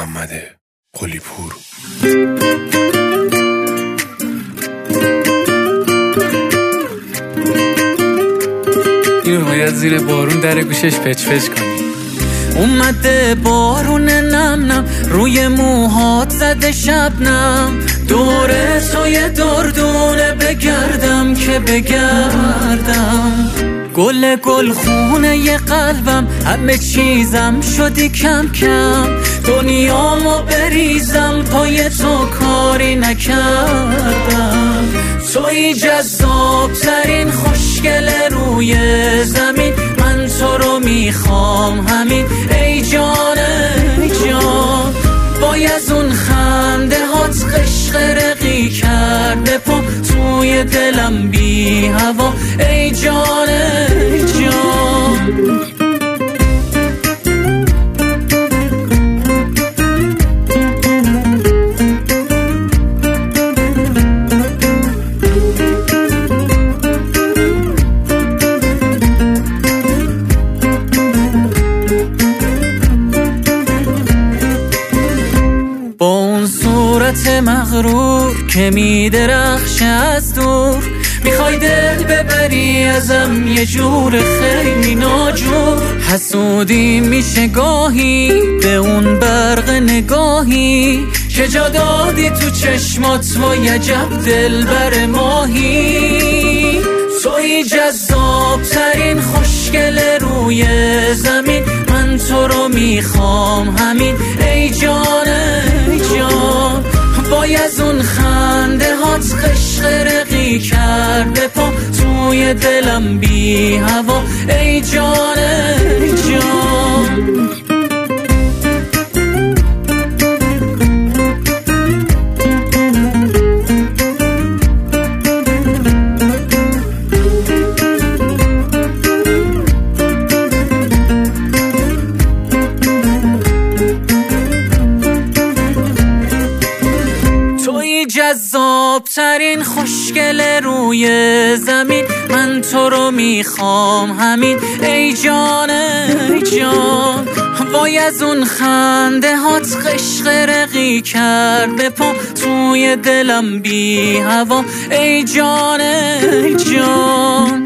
محمد قلی‌پور. اینو باید زیر بارون در گوشش پچ پچ کنی. اومده بارون نم نم روی موهات زده شبنم، دور تو یه دردونه بگردم که بگردم. گل گل خونه ی قلبم، همه چیزم شدی کم کم، دنیامو بریزم پای تو کاری نکردم. توی جذاب ترین خوشگل روی زمین، من تو رو میخوام همین ای جان ای جان. باید اون خنده هات قشقرقی کرده پا توی دلم بی هوا ای جان ای جان. با اون صورت مغرور که میدرخشه از دور، میخوای دل ببری ازم یه جور خیلی ناجور. حسودی میشه گاهی به اون برق نگاهی که جا دادی تو چشمات وای عجب دلبر ماهی. توی جذاب ترین خوشگل روی زمین، من تو رو میخوام همین ای جان ای جان. باید اون خنده هات قشقرقی کرده پا توی دلم بی هوا ای جان ای جان. جذاب ترین خوشگل روی زمین، من تو رو میخوام همین ای جان ای جان. وای از اون خنده هات قشقرقی کرده پا توی دلم بی هوا ای جان ای جان.